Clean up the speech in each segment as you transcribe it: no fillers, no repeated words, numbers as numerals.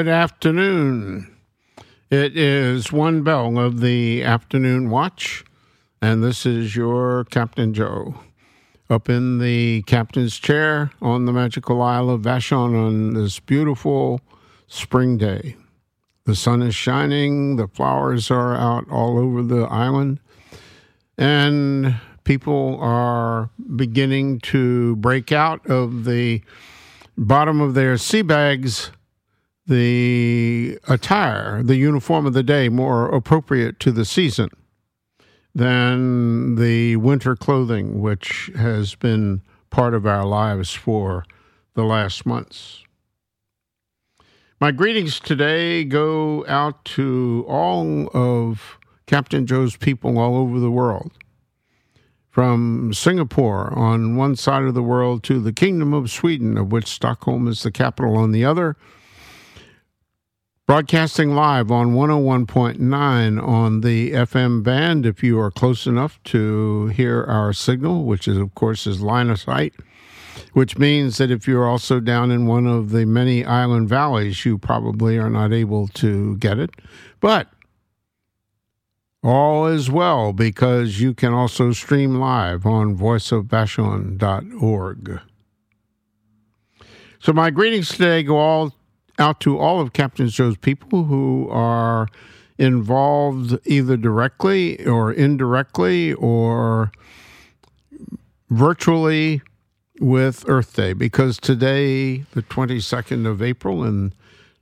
afternoon. It is one bell of the afternoon watch, and this is your Captain Joe up in the captain's chair on the magical Isle of Vashon on this beautiful spring day. The sun is shining, the flowers are out all over the island, and people are beginning to break out of the bottom of their sea bags the attire, the uniform of the day, more appropriate to the season than the winter clothing, which has been part of our lives for the last months. My greetings today go out to all of Captain Joe's people all over the world, from Singapore on one side of the world to the Kingdom of Sweden, of which Stockholm is the capital, on the other. Broadcasting live on 101.9 on the FM band if you are close enough to hear our signal, which is, of course, is line of sight, which means that if you're also down in one of the many island valleys, you probably are not able to get it. But all is well, because you can also stream live on voiceofvashon.org. So my greetings today go out to all of Captain Joe's people who are involved either directly or indirectly or virtually with Earth Day, because today, the 22nd of April in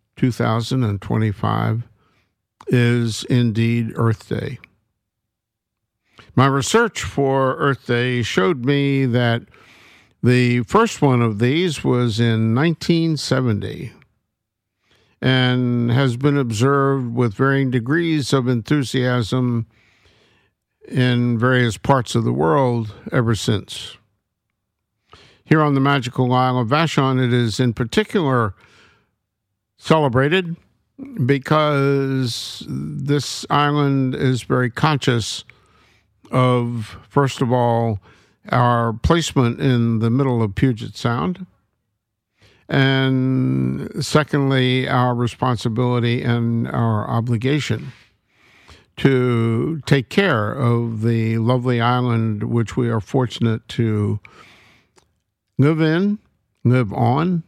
2025, is indeed Earth Day. My research for Earth Day showed me that the first one of these was in 1970 and has been observed with varying degrees of enthusiasm in various parts of the world ever since. Here on the magical Isle of Vashon, it is in particular celebrated because this island is very conscious of, first of all, our placement in the middle of Puget Sound, and secondly, our responsibility and our obligation to take care of the lovely island which we are fortunate to live on,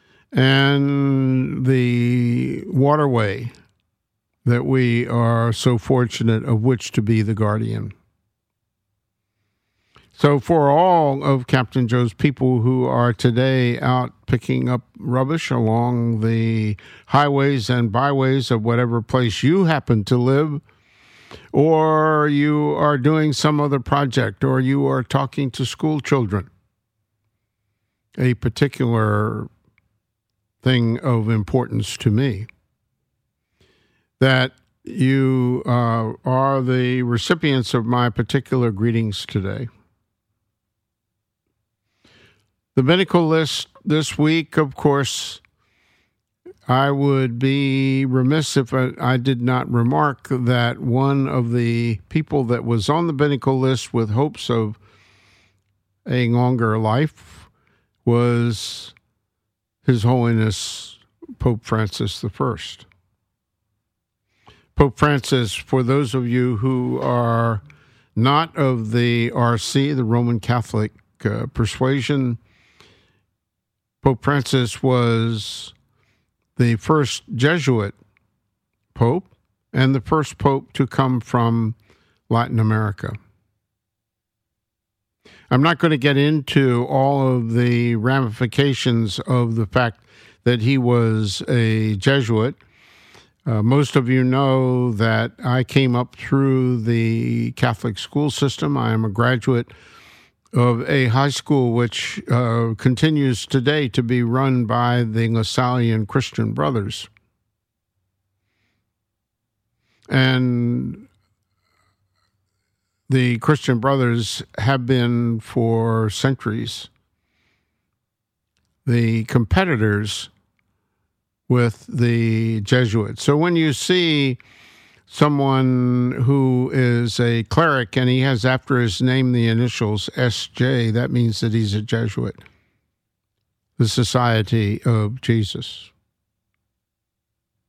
and the waterway that we are so fortunate of which to be the guardian. So for all of Captain Joe's people who are today out picking up rubbish along the highways and byways of whatever place you happen to live, or you are doing some other project, or you are talking to school children, a particular thing of importance to me, that you are the recipients of my particular greetings today. The binnacle list this week, of course, I would be remiss if I did not remark that one of the people that was on the binnacle list with hopes of a longer life was His Holiness Pope Francis I. Pope Francis, for those of you who are not of the RC, the Roman Catholic persuasion, Pope Francis was the first Jesuit pope and the first pope to come from Latin America. I'm not going to get into all of the ramifications of the fact that he was a Jesuit. Most of you know that I came up through the Catholic school system. I am a graduate of a high school which continues today to be run by the Lasallian Christian Brothers. And the Christian Brothers have been for centuries the competitors with the Jesuits. So when you see someone who is a cleric and he has after his name the initials S.J., that means that he's a Jesuit, the Society of Jesus.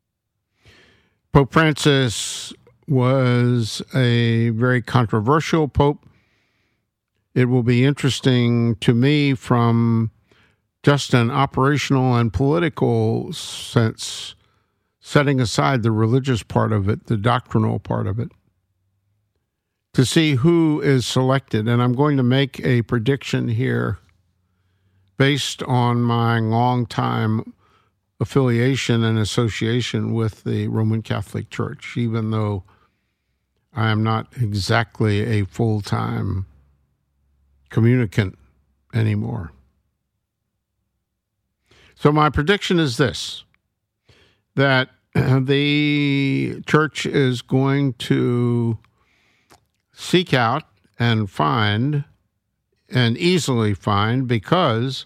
Pope Francis was a very controversial pope. It will be interesting to me from just an operational and political sense, setting aside the religious part of it, the doctrinal part of it, to see who is selected. And I'm going to make a prediction here based on my long-time affiliation and association with the Roman Catholic Church, even though I am not exactly a full-time communicant anymore. So my prediction is this, that the church is going to seek out and find, and easily find, because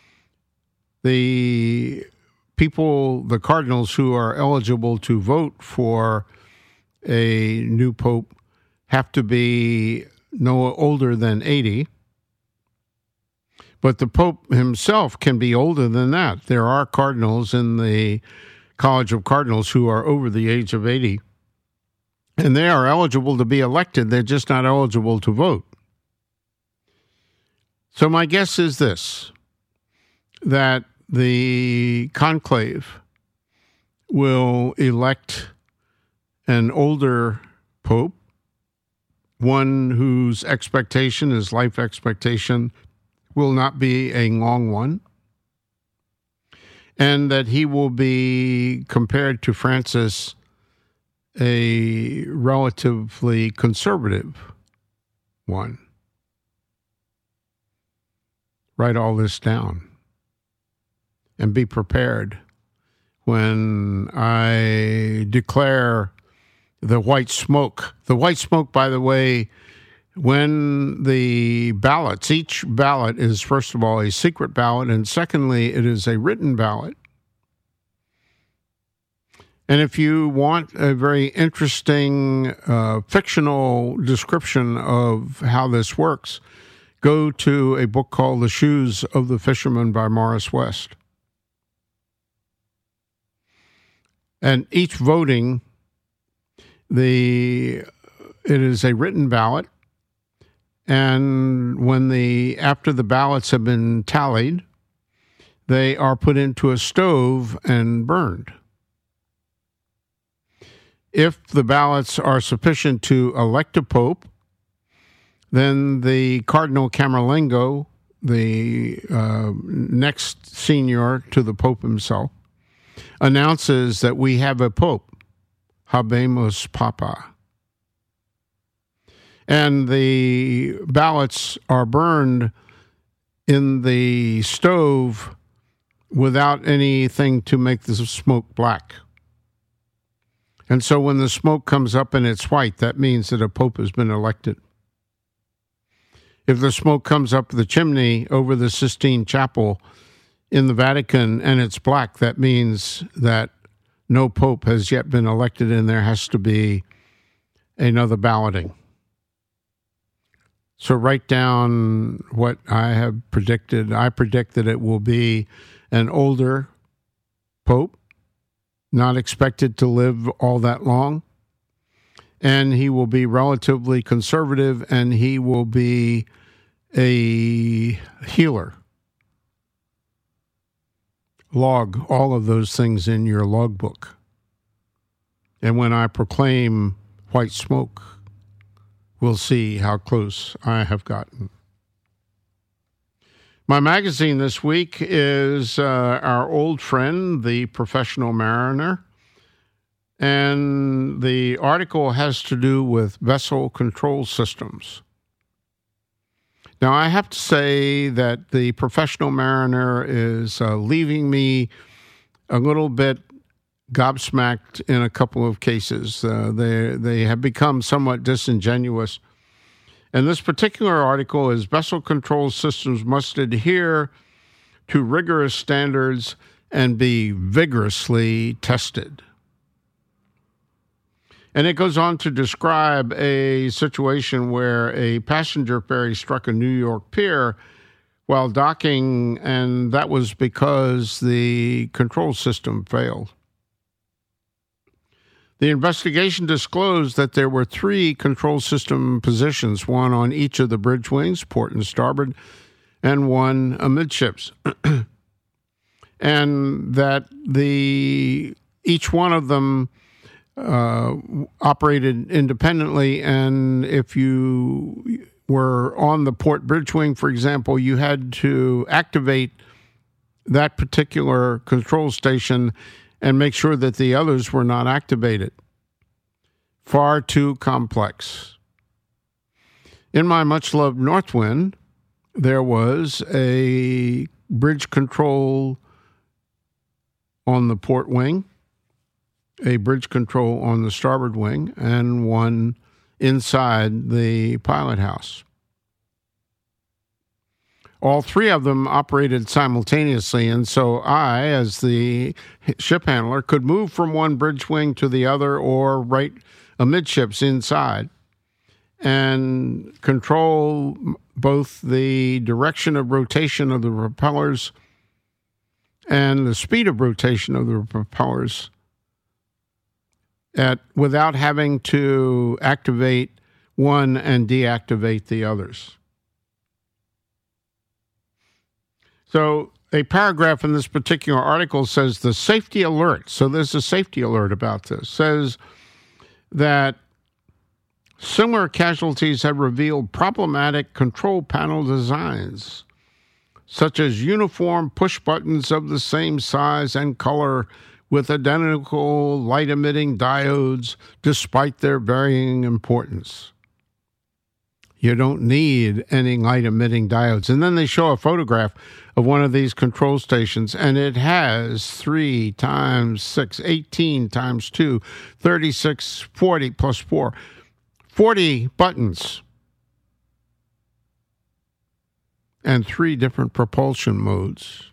the people, the cardinals who are eligible to vote for a new pope have to be no older than 80. But the Pope himself can be older than that. There are cardinals in the College of Cardinals who are over the age of 80, and they are eligible to be elected. They're just not eligible to vote. So my guess is this, that the conclave will elect an older pope, one whose expectation, his life expectation, will not be a long one, and that he will be, compared to Francis, a relatively conservative one. Write all this down and be prepared when I declare the white smoke. The white smoke, by the way, when the ballots, each ballot is, first of all, a secret ballot, and secondly, it is a written ballot. And if you want a very interesting fictional description of how this works, go to a book called The Shoes of the Fisherman by Morris West. And each voting, it is a written ballot. And after the ballots have been tallied, they are put into a stove and burned. If the ballots are sufficient to elect a pope, then the Cardinal Camerlengo, the next senior to the Pope himself, announces that we have a pope, habemus papa. And the ballots are burned in the stove without anything to make the smoke black. And so when the smoke comes up and it's white, that means that a pope has been elected. If the smoke comes up the chimney over the Sistine Chapel in the Vatican and it's black, that means that no pope has yet been elected and there has to be another balloting. So write down what I have predicted. I predict that it will be an older pope, not expected to live all that long, and he will be relatively conservative, and he will be a healer. Log all of those things in your logbook. And when I proclaim white smoke, we'll see how close I have gotten. My magazine this week is our old friend, The Professional Mariner, and the article has to do with vessel control systems. Now, I have to say that The Professional Mariner is leaving me a little bit gobsmacked in a couple of cases. They have become somewhat disingenuous. And this particular article is Vessel Control Systems Must Adhere to Rigorous Standards and Be Vigorously Tested. And it goes on to describe a situation where a passenger ferry struck a New York pier while docking, and that was because the control system failed. The investigation disclosed that there were 3 control system positions, one on each of the bridge wings, port and starboard, and one amidships. And that each one of them operated independently, and if you were on the port bridge wing, for example, you had to activate that particular control station and make sure that the others were not activated. Far too complex. In my much-loved Northwind, there was a bridge control on the port wing, a bridge control on the starboard wing, and one inside the pilot house. All 3 of them operated simultaneously, and so I, as the ship handler, could move from one bridge wing to the other or right amidships inside and control both the direction of rotation of the propellers and the speed of rotation of the propellers without having to activate one and deactivate the others. So a paragraph in this particular article says the safety alert, so there's a safety alert about this, says that similar casualties have revealed problematic control panel designs, such as uniform push buttons of the same size and color with identical light-emitting diodes, despite their varying importance. You don't need any light-emitting diodes. And then they show a photograph of one of these control stations, and it has 3 times 6, 18 times 2, 36, 40 plus 4, 40 buttons, and 3 different propulsion modes.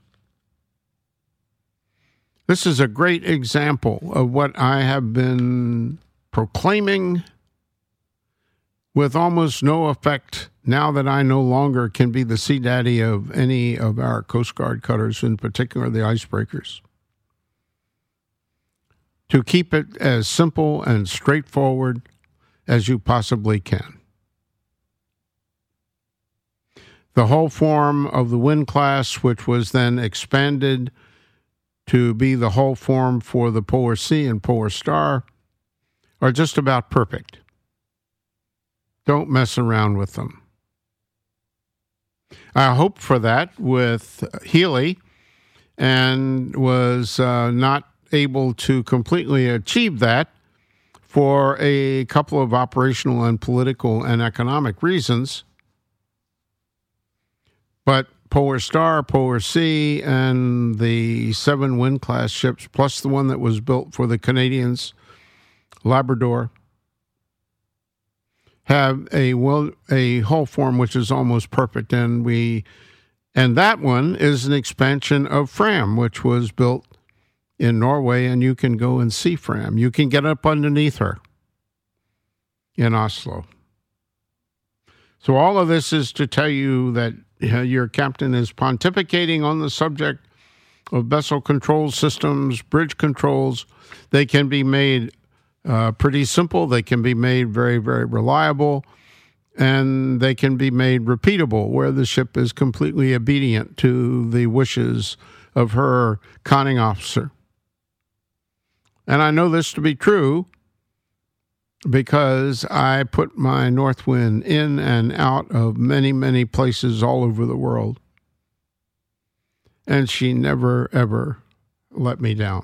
This is a great example of what I have been proclaiming with almost no effect now that I no longer can be the sea daddy of any of our Coast Guard cutters, in particular the icebreakers. To keep it as simple and straightforward as you possibly can. The hull form of the Wind class, which was then expanded to be the hull form for the Polar Sea and Polar Star, are just about perfect. Don't mess around with them. I hoped for that with Healy and was not able to completely achieve that for a couple of operational and political and economic reasons. But Polar Star, Polar Sea, and the 7 Wind-class ships, plus the one that was built for the Canadians, Labrador, have a hull form which is almost perfect, and that one is an expansion of Fram, which was built in Norway, and you can go and see Fram. You can get up underneath her in Oslo. So all of this is to tell you that your captain is pontificating on the subject of vessel control systems, bridge controls. They can be made pretty simple. They can be made very, very reliable, and they can be made repeatable, where the ship is completely obedient to the wishes of her conning officer. And I know this to be true because I put my Northwind in and out of many, many places all over the world. And she never, ever let me down.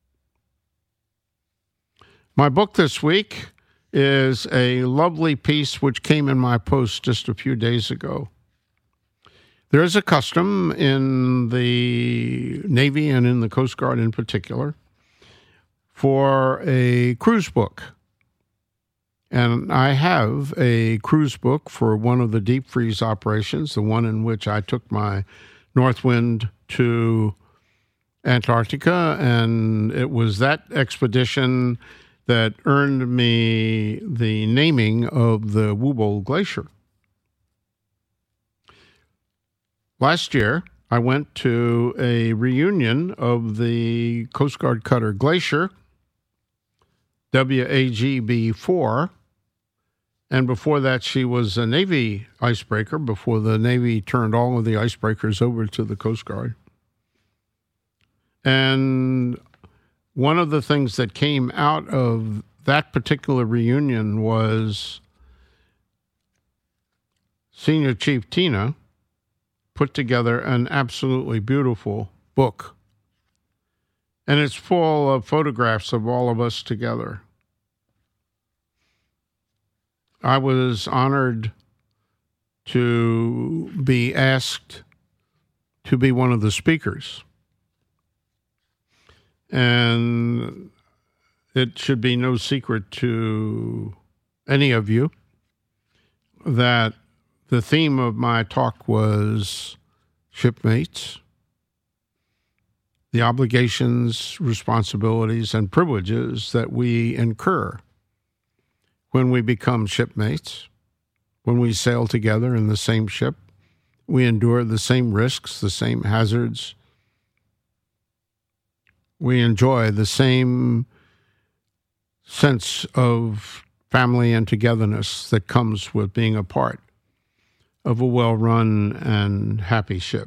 My book this week is a lovely piece which came in my post just a few days ago. There is a custom in the Navy and in the Coast Guard in particular for a cruise book. And I have a cruise book for one of the deep freeze operations, the one in which I took my Northwind to Antarctica, and it was that expedition that earned me the naming of the Wubbo Glacier. Last year, I went to a reunion of the Coast Guard cutter Glacier WAGB 4. And before that, she was a Navy icebreaker before the Navy turned all of the icebreakers over to the Coast Guard. And one of the things that came out of that particular reunion was Senior Chief Tina put together an absolutely beautiful book. And it's full of photographs of all of us together. I was honored to be asked to be one of the speakers. And it should be no secret to any of you that the theme of my talk was shipmates, the obligations, responsibilities, and privileges that we incur when we become shipmates. When we sail together in the same ship, we endure the same risks, the same hazards. We enjoy the same sense of family and togetherness that comes with being a part of a well-run and happy ship.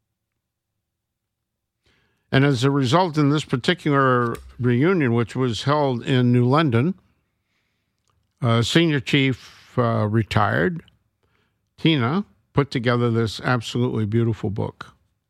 And as a result, in this particular reunion, which was held in New London, Senior Chief retired. Tina put together this absolutely beautiful book.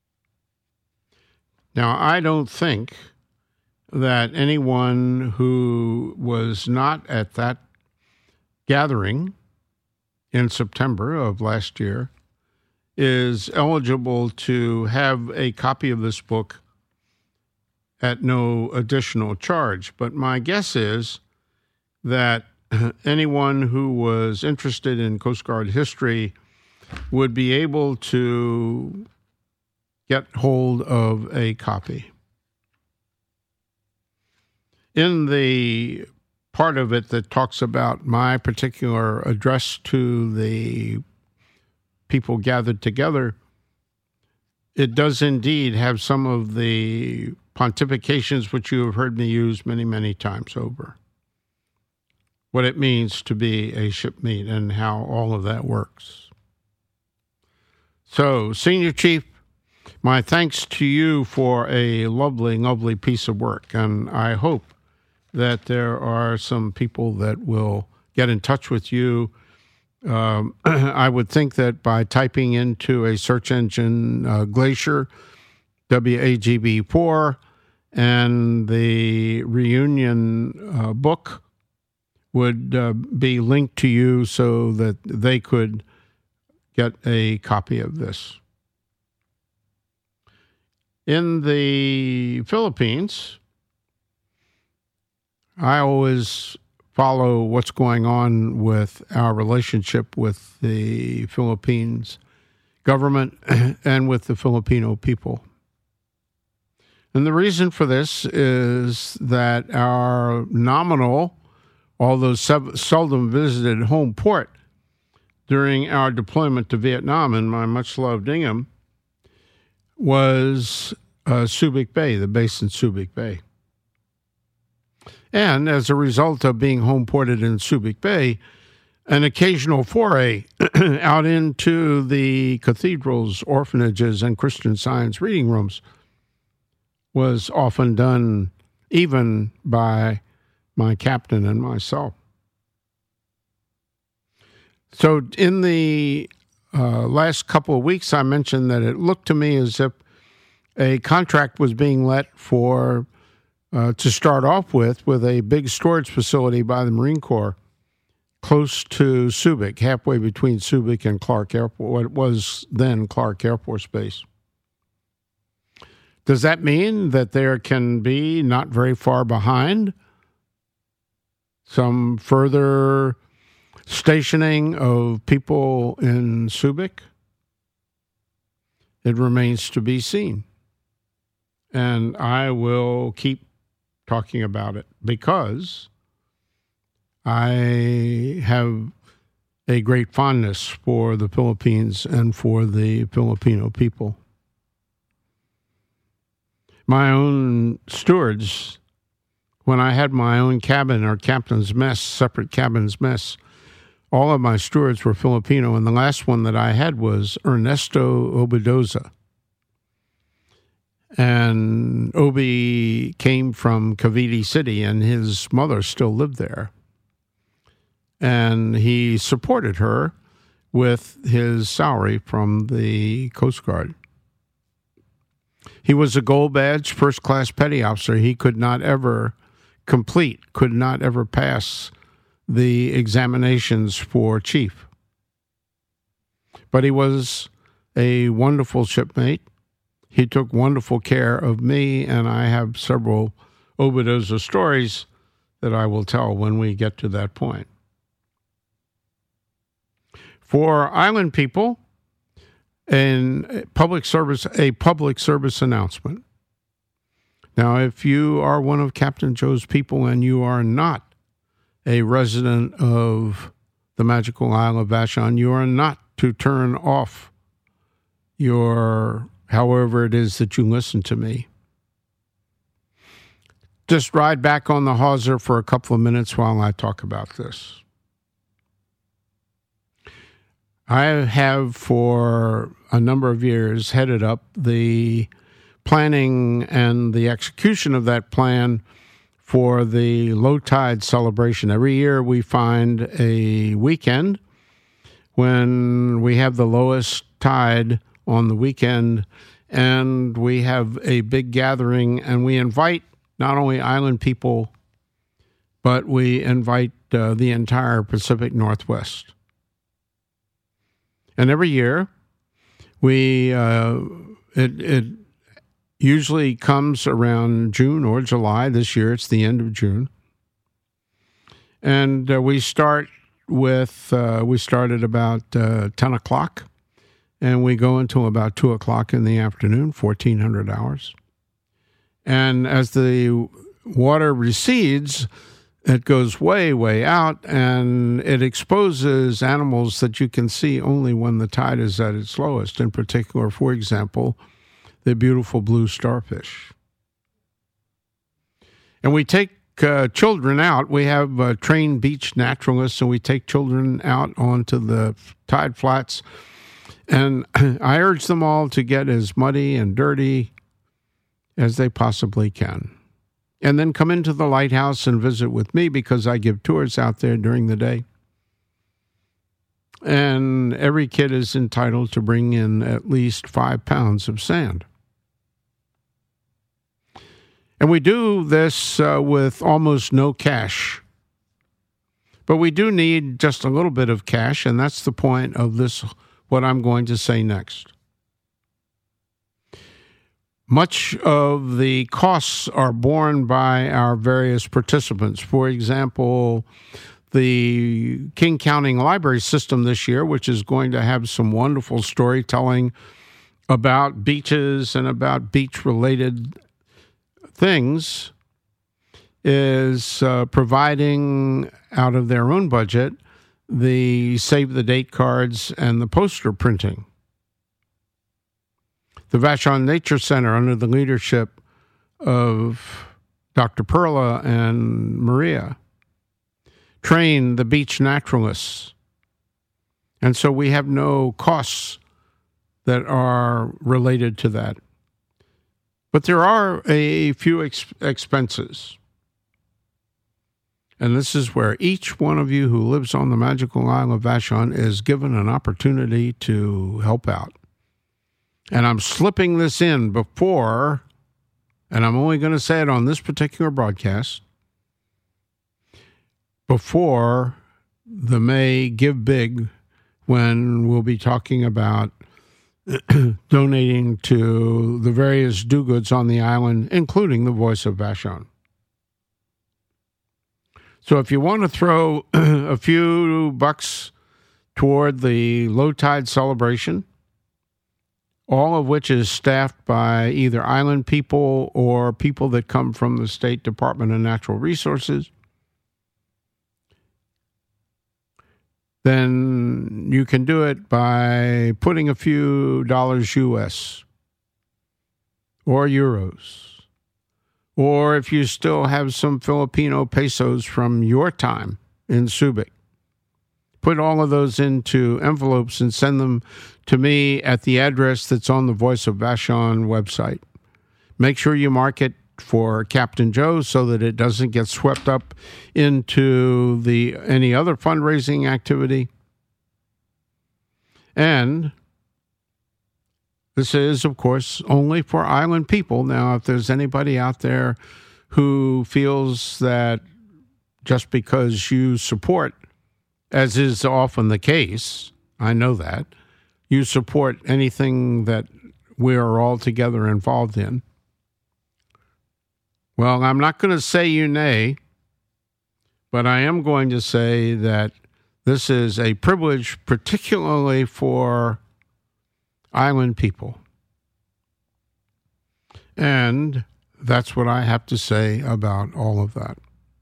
Now, I don't think that anyone who was not at that gathering in September of last year is eligible to have a copy of this book at no additional charge. But my guess is that anyone who was interested in Coast Guard history would be able to get hold of a copy. In the part of it that talks about my particular address to the people gathered together, it does indeed have some of the pontifications which you have heard me use many, many times over. What it means to be a shipmate and how all of that works. So, Senior Chief, my thanks to you for a lovely, lovely piece of work. And I hope that there are some people that will get in touch with you. I would think that by typing into a search engine Glacier, WAGB4, and the reunion book would be linked to you so that they could get a copy of this. In the Philippines, I always follow what's going on with our relationship with the Philippines government and with the Filipino people. And the reason for this is that our nominal, although seldom visited home port during our deployment to Vietnam in my much-loved Ingham was Subic Bay, the base in Subic Bay. And as a result of being home ported in Subic Bay, an occasional foray out into the cathedrals, orphanages, and Christian Science reading rooms was often done even by my captain and myself. So in the last couple of weeks, I mentioned that it looked to me as if a contract was being let for to start off with a big storage facility by the Marine Corps close to Subic, halfway between Subic and Clark Airport, what was then Clark Air Force Base. Does that mean that there can be, not very far behind, some further stationing of people in Subic? It remains to be seen. And I will keep talking about it because I have a great fondness for the Philippines and for the Filipino people. My own stewards when I had my own cabin or captain's mess, separate cabin's mess, all of my stewards were Filipino, and the last one that I had was Ernesto Obadoza. And Obi came from Cavite City, and his mother still lived there. And he supported her with his salary from the Coast Guard. He was a gold badge, first-class petty officer. He could not ever pass the examinations for chief. But he was a wonderful shipmate. He took wonderful care of me, and I have several Obadoza stories that I will tell when we get to that point. For island people, a public service announcement. Now, if you are one of Captain Joe's people and you are not a resident of the magical Isle of Vashon, you are not to turn off your however it is that you listen to me. Just ride back on the hawser for a couple of minutes while I talk about this. I have for a number of years headed up the planning and the execution of that plan for the low tide celebration. Every year we find a weekend when we have the lowest tide on the weekend, and we have a big gathering, and we invite not only island people, but we invite the entire Pacific Northwest. And every year, it usually comes around June or July. This year, it's the end of June. And we started about 10 o'clock, and we go until about 2 o'clock in the afternoon, 1,400 hours. And as the water recedes, it goes way, way out, and it exposes animals that you can see only when the tide is at its lowest. In particular, for example, the beautiful blue starfish. And we take children out. We have trained beach naturalists, and we take children out onto the tide flats. And I urge them all to get as muddy and dirty as they possibly can. And then come into the lighthouse and visit with me, because I give tours out there during the day. And every kid is entitled to bring in at least 5 pounds of sand. And we do this with almost no cash. But we do need just a little bit of cash, and that's the point of this, what I'm going to say next. Much of the costs are borne by our various participants. For example, the King County Library System this year, which is going to have some wonderful storytelling about beaches and about beach-related things, is providing out of their own budget the save-the-date cards and the poster printing. The Vashon Nature Center, under the leadership of Dr. Perla and Maria, train the beach naturalists. And so we have no costs that are related to that. But there are a few expenses. And this is where each one of you who lives on the magical Isle of Vashon is given an opportunity to help out. And I'm slipping this in before, and I'm only going to say it on this particular broadcast, before the May Give Big, when we'll be talking about donating to the various do-goods on the island, including the Voice of Vashon. So if you want to throw a few bucks toward the low tide celebration, all of which is staffed by either island people or people that come from the State Department of Natural Resources, then you can do it by putting a few dollars US or euros or if you still have some Filipino pesos from your time in Subic. Put all of those into envelopes and send them to me at the address that's on the Voice of Vashon website. Make sure you mark it for Captain Joe so that it doesn't get swept up into any other fundraising activity. And this is, of course, only for island people. Now, if there's anybody out there who feels that just because you support, as is often the case, I know that, you support anything that we are all together involved in, well, I'm not going to say you nay, but I am going to say that this is a privilege, particularly for island people. And that's what I have to say about all of that.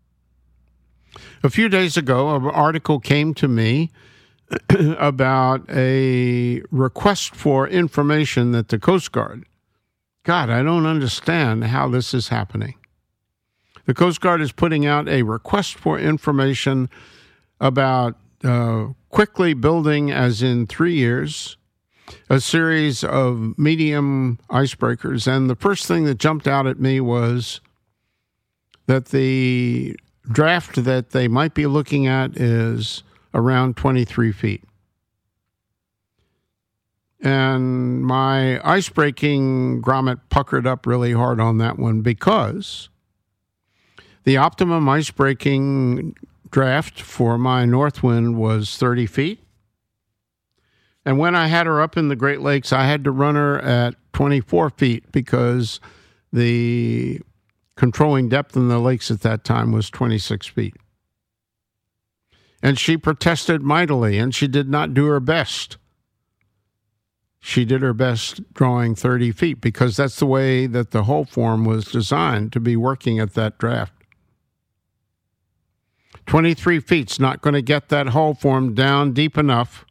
A few days ago, an article came to me about a request for information that the Coast Guard, God, I don't understand how this is happening. The Coast Guard is putting out a request for information about quickly building, as in 3 years, a series of medium icebreakers. And the first thing that jumped out at me was that the draft that they might be looking at is around 23 feet. And my ice-breaking grommet puckered up really hard on that one because the optimum ice-breaking draft for my Northwind was 30 feet. And when I had her up in the Great Lakes, I had to run her at 24 feet because the controlling depth in the lakes at that time was 26 feet. And she protested mightily, and she did not do her best. She did her best drawing 30 feet because that's the way that the hull form was designed to be working at that draft. 23 feet's not going to get that hull form down deep enough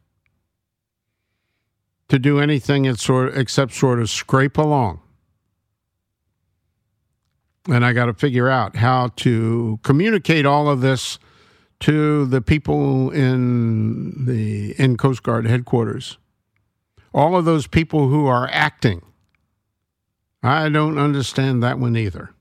to do anything except sort of scrape along. And I got to figure out how to communicate all of this to the people in Coast Guard headquarters. All of those people who are acting. I don't understand that one either.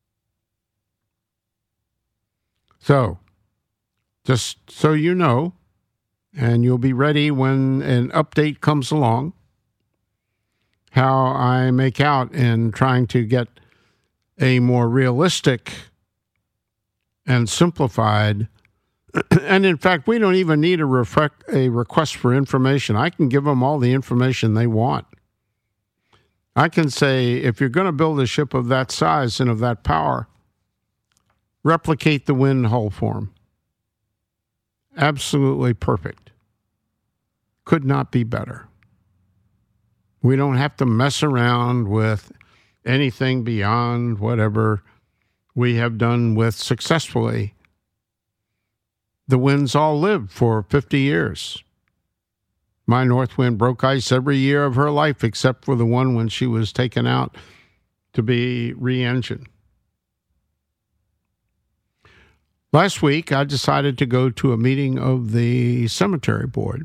So, just so you know, and you'll be ready when an update comes along, how I make out in trying to get a more realistic and simplified. And in fact, we don't even need a request for information. I can give them all the information they want. I can say, if you're going to build a ship of that size and of that power, replicate the wind hull form. Absolutely perfect. Could not be better. We don't have to mess around with anything beyond whatever we have done with successfully. The winds all lived for 50 years. My Northwind broke ice every year of her life except for the one when she was taken out to be re-engined. Last week, I decided to go to a meeting of the cemetery board.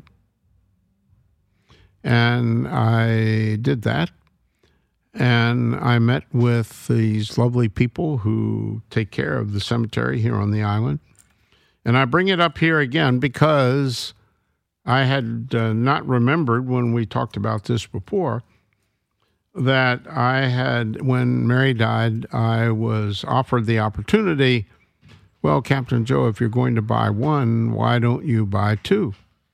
And I did that. And I met with these lovely people who take care of the cemetery here on the island. And I bring it up here again because I had not remembered when we talked about this before that when Mary died, I was offered the opportunity, well, Captain Joe, if you're going to buy one, why don't you buy two?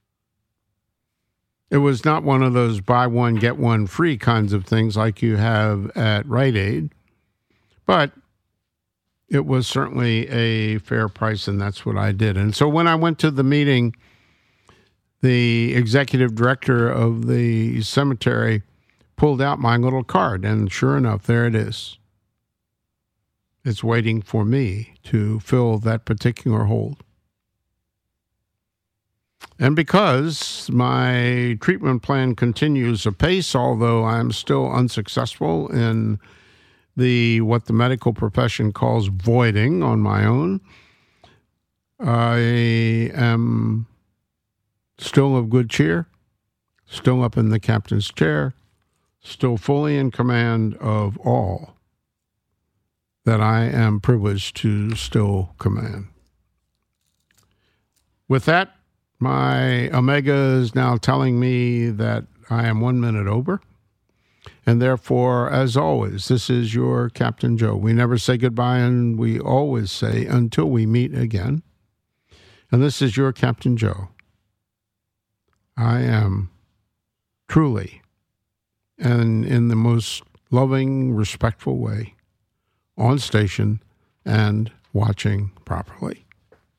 It was not one of those buy one, get one free kinds of things like you have at Rite Aid, but it was certainly a fair price, and that's what I did. And so when I went to the meeting, the executive director of the cemetery pulled out my little card, and sure enough, there it is. It's waiting for me to fill that particular hold. And because my treatment plan continues apace, although I'm still unsuccessful in what the medical profession calls voiding on my own. I am still of good cheer, still up in the captain's chair, still fully in command of all that I am privileged to still command. With that, my Omega is now telling me that I am 1 minute over. And therefore, as always, this is your Captain Joe. We never say goodbye, and we always say until we meet again. And this is your Captain Joe. I am truly, and in the most loving, respectful way, on station and watching properly.